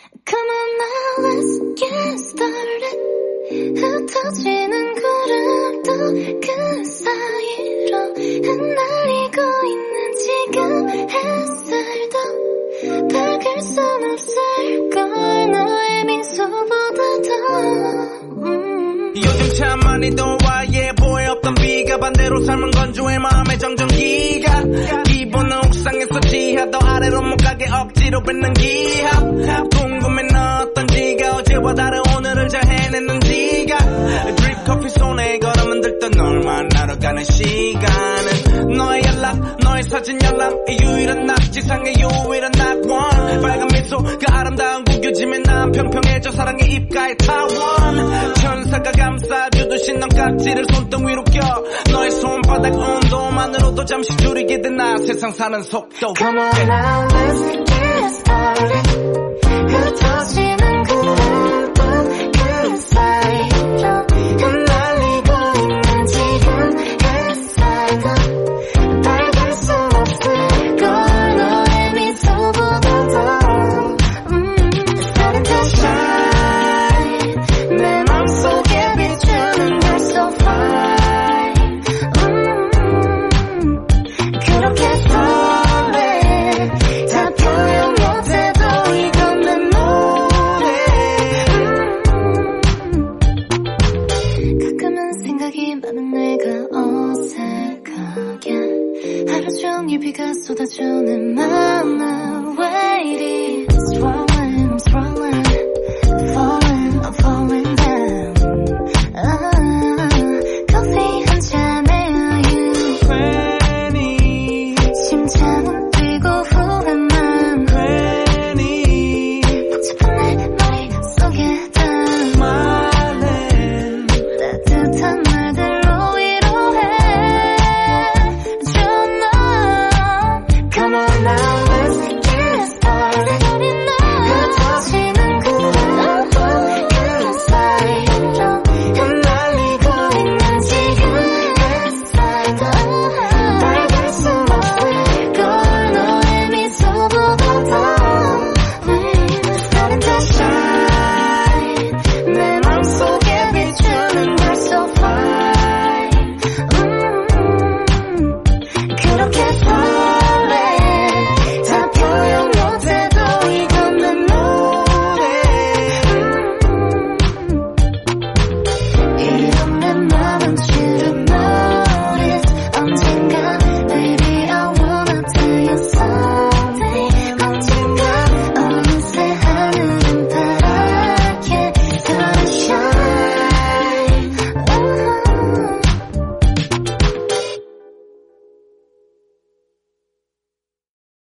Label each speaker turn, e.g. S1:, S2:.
S1: Come on now, let's get started. 흩어지는 구름도 그 사이로 흩날리고 있는 지금 햇살도 밝을 순 없을걸 너의 미소보다 더
S2: 요즘 참 많이도 와예 보여 없던 비가 반대로 삶은 건조해 마음의 정전기가 기본은 옥상에서 지하 더 아래로 못 가게 억지로 뱉는 기합 궁금해 너 어떤지가 어제와 다른 오늘을 잘 해냈는지가 드립 커피 손에 걸음은 들던 널 만나러 가는 시간은 너의 연락 너의 사진 연락 유일한 낙지상의 유일한 낙원 빨간 미소 그 아름다운 구겨짐에 난 평평해져 사랑의 입가에 타원 천사가 감싸주듯이 넌 깍지를 손등 위로 껴 너의 손바닥 온도만으로도 잠시 줄이게 돼 나 세상 사는 속도
S1: Come on now, let's get started.